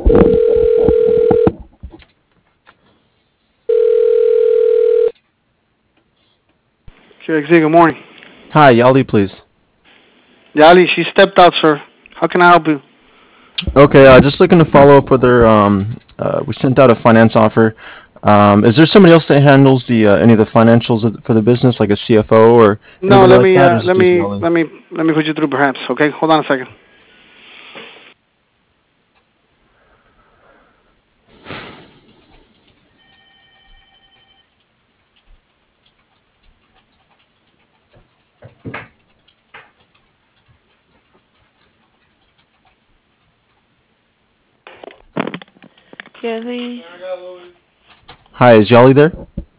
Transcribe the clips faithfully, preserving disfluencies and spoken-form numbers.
Q X Z, good morning. Hi, Yali, please. Yali, she stepped out, sir. How can I help you? Okay, uh, just looking to follow up with her. Um, uh, we sent out a finance offer. Um, is there somebody else that handles the uh, any of the financials of, for the business, like a C F O or No, anybody let like me, that, or uh, is it let just me, Yali? let me, let me put you through, perhaps. Okay, hold on a second. Kelly? Hi, is Yali there?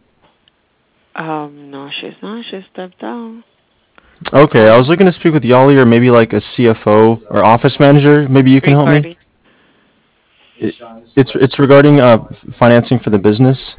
Um, no, she's not. She stepped out. Okay, I was Um, looking to speak with Yali or maybe like a C F O or office manager. Maybe you can help me. regarding. It, it's it's regarding uh, financing for the business.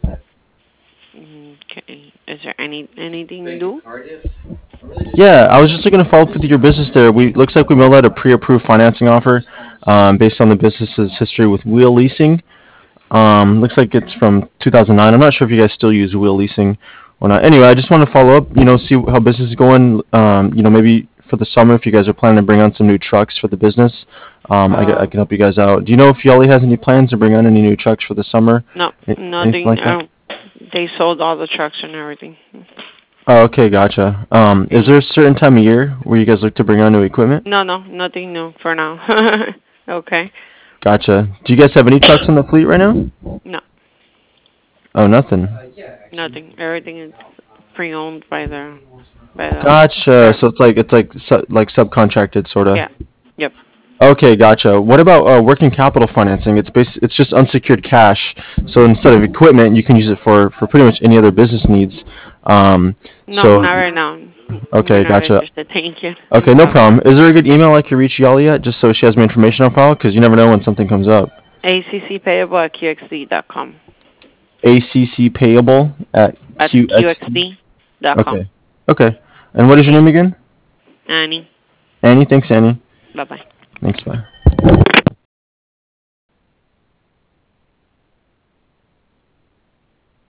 Okay. Is there any anything new? Yeah, I was just looking to follow up with your business there. We looks like we mailed out a pre-approved financing offer um, based on the business's history with wheel leasing. Um, looks like it's from two thousand nine. I'm not sure if you guys still use wheel leasing or not. Anyway, I just want to follow up, you know, see how business is going. Um, you know, maybe for the summer, if you guys are planning to bring on some new trucks for the business, um, I, ca- I Uh, can help you guys out. Do you know if Yali has any plans to bring on any new trucks for the summer? no, A- Anything nothing. like that? Um, they sold all the trucks and everything. Oh, okay, gotcha. Um, is there a certain time of year where you guys look to bring on new equipment? No, no, nothing new for now. Okay. Gotcha. Do you guys have any trucks in the fleet right now? No, Oh, nothing. nothing. Everything is pre-owned by the by the Gotcha. truck. So it's like it's like su- like subcontracted, sort of. Yeah. Yep. Okay, gotcha. What about uh, working capital financing? It's bas- it's just unsecured cash. So instead of equipment, you can use it for, for pretty much any other business needs. Um, No, so not right now. We're okay, not gotcha. interested. Thank you. Okay, no Bye bye. problem. Is there a good email I can reach Yali at, just so she has my information on file? Because you never know when something comes up. A C C payable at Q X C dot com. A C C payable at At Q X T. Q X C dot com. Okay. Okay. And what is your Thank name you. again? Annie. Annie. Thanks, Annie. Bye bye. Thanks. Bye.